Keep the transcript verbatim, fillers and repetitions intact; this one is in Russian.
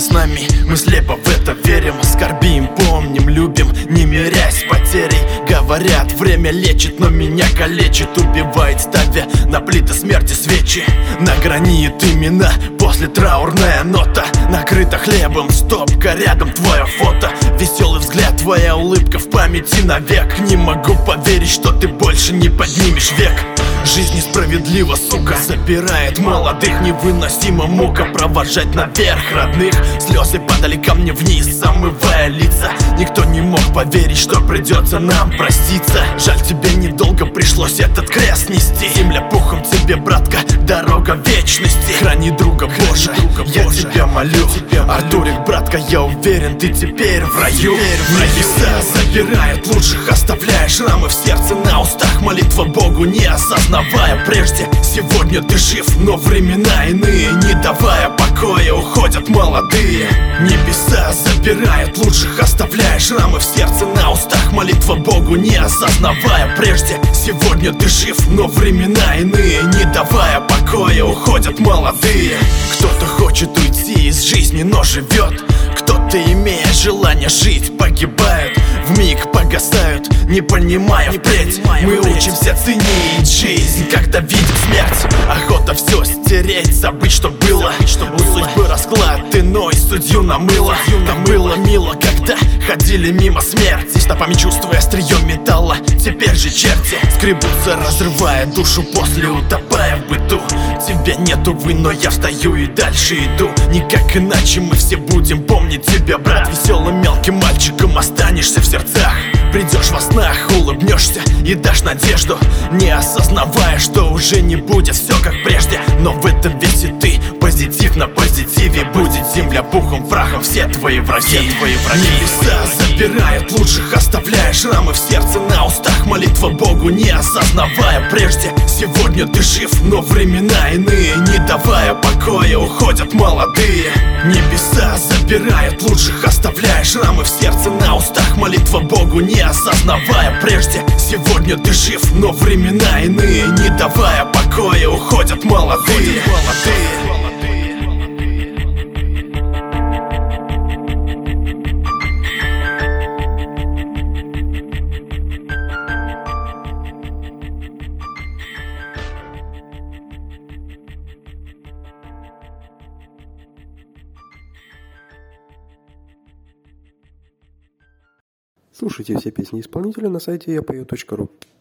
с нами, мы слепо в это верим. Скорбим, помним, любим, не мирясь с потерей. Говорят, время лечит, но меня калечит, убивает, ставя на плиты смерти свечи. На гранит имена, после траурная нота, накрыта хлебом, стопка рядом твое фото. Веселый взгляд, твоя улыбка в памяти навек. Не могу поверить, что ты больше не поднимешь век. Жизнь несправедлива, сука, забирает молодых. Невыносима мука провожать наверх родных. Слезы падали ко мне вниз, замывая лица. Никто не мог поверить, что придется нам проститься. Жаль, тебе недолго пришлось этот крест нести. Земля пухом тебе, братка, дорога вечности. Храни друга, Боже, я тебя молю. Артурик, братка, я уверен, ты теперь в раю. Небеса забирает лучших, оставляя шрамы в сердце, на устах. Молитва Богу, не осознавая прежде. Сегодня ты жив, но времена иные, не давая покоя, уходят молодые. Небеса забирает лучших, оставляя шрамы в сердце, на устах. Молитва Богу, не осознавая прежде. Сегодня ты жив, но времена иные, не давая покоя, уходят молодые. Кто-то хочет уйти из жизни, но живет. Кто-то, имея желание жить, погибает. Вмиг погасают, не понимая впредь. Мы учимся ценить жизнь, когда видим смерть. Охота все стереть, забыть, что было. У судьбы расклад иной, судью намыло. Там было мило, когда ходили мимо смерти, стопами чувствуя острием металла. Теперь же черти скребутся, разрывая душу, после утопая в быту. Тебя нет, увы, но я встаю и дальше иду. Никак иначе мы все будем помнить тебя, брат. Веселым мелким мальчиком останешься в сердцах. Придешь во снах, улыбнешься и дашь надежду, не осознавая, что уже не будет все как прежде. Но в этом весь и ты, позитив на позитиве. Будет земля пухом, прахом, все твои враги, все твои враги. Небеса забирает лучших, оставляя шрамы в сердце, на устах. Молитва Богу, не осознавая прежде. Сегодня ты жив, но времена иные, не давая покоя, уходят молодые. Небеса забирает лучших, оставляя шрамы в сердце, на устах. Молитва Богу, не осознавая прежде. Сегодня ты жив, но времена иные, не давая покоя, уходят молодые. Слушайте все песни исполнителя на сайте я пою точка ру.